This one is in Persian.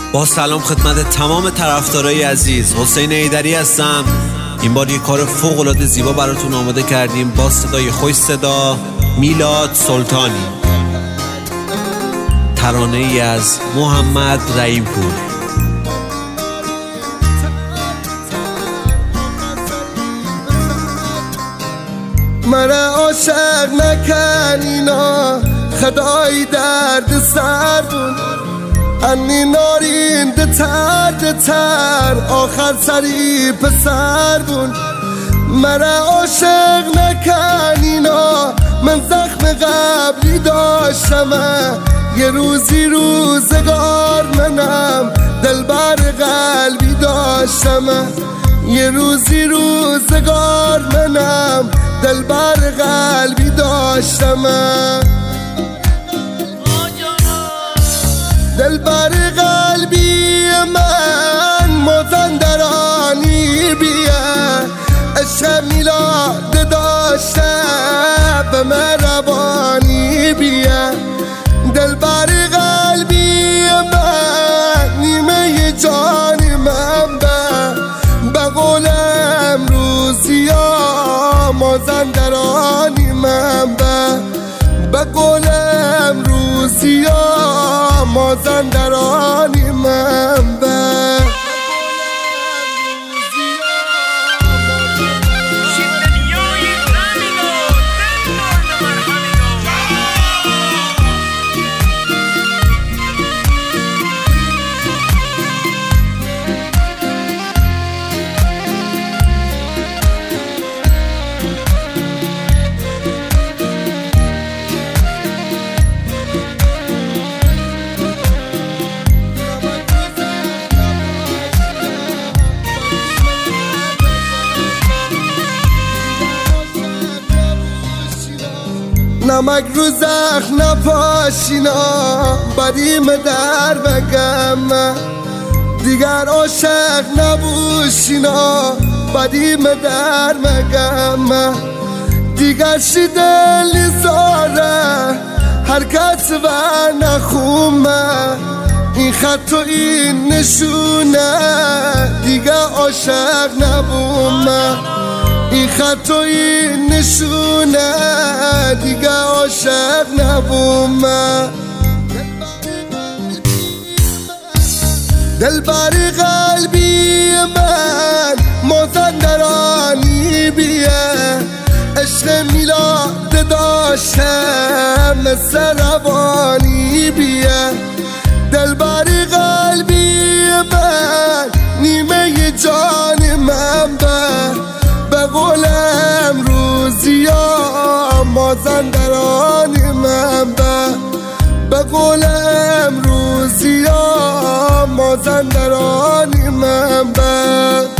با سلام خدمت تمام طرفدارای عزیز، حسین ایدری هستم. این بار یک کار فوق‌العاده زیبا براتون آماده کردیم با صدای خوش صدا میلاد سلطانی، ترانه ای از محمد رحیم‌پور. مرا عاشق نکن اینا خدای درد سردون انی نارین ده تر آخر سری پسردون. مرا عاشق نکن اینا من زخم قبلی داشتم، یه روزی روزگار منم دلبر قلبی داشتم، یه روزی روزگار منم دلبر قلبی داشتم. دلبر قلبی من مازندرانی بیه، عشق میلاد داشته به مهربانی بیه. دلبر قلبی من نیمه جان من به قول امروزی ها مازندرانی من به قول امروزی ها مازندرانی من نمک رو زخم نپاشینا بریم در بگم، دیگر عاشق نبوشینا بدیم در مگم. دیگر شی دلی زاره حرکت و نخومه، این خط و این نشونه دیگه عاشق نبومه، این خط و این نشونه دیگه عاشق نبومه. دلبر قلبی من مازندرانی بیه، عشق میلاد داشته مثل روانی بیه. دلبر قلبی من نیمه جان من به قول امروزی ها مازندرانی من به قول امروزی ها مازندرانی من